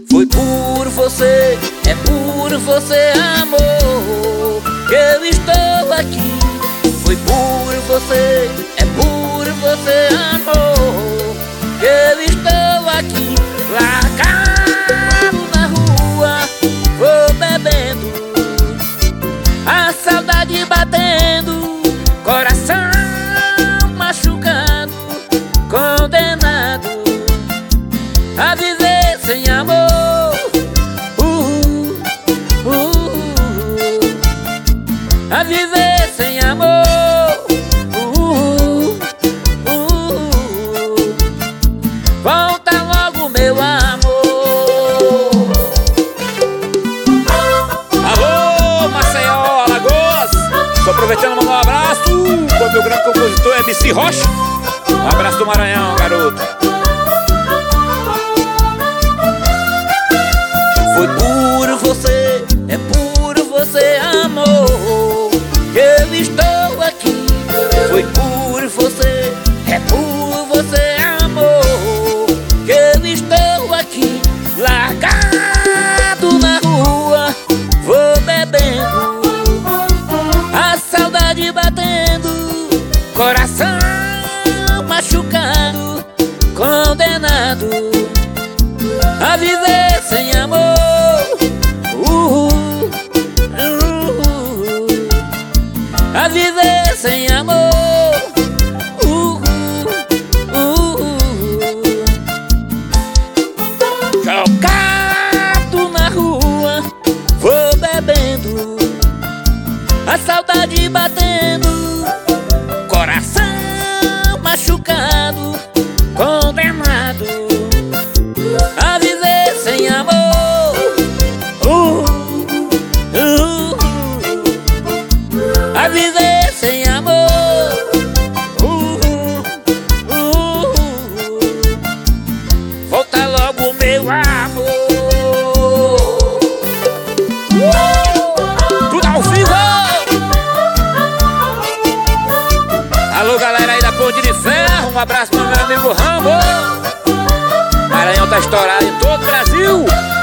Foi por você, é por você, amor, que eu estou aqui. Foi por você, é por você, amor, que eu estou aqui. Largado na rua, vou bebendo, a saudade batendo, coração machucado, condenado a viver sem amor. A viver sem amor. Volta logo, meu amor. Alô, Maceió, Alagoas. Tô aproveitando pra mandar um abraço pro meu grande compositor MC Rocha. Um abraço do Maranhão, garoto. Foi por você, é por você, amor, que eu estou aqui. Foi por você, é por você, amor, que eu estou aqui. Largado na rua, vou bebendo, a saudade batendo, coração machucado, condenado a viver sem amor. A viver sem amor. Jogado na rua, vou bebendo, a saudade batendo, coração machucado, condenado a viver sem amor. A viver sem amor. Volta logo, meu amor. Tudo ao vivo. Alô, galera aí da Ponte de Ferro. Um abraço pro meu amigo Rambo. Maranhão tá estourado em todo o Brasil.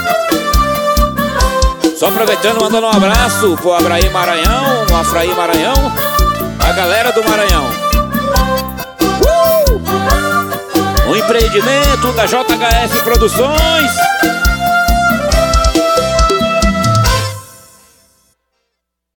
Só aproveitando, mandando um abraço pro Abraí Maranhão, o Afraí Maranhão, a galera do Maranhão. Um empreendimento da JHF Produções.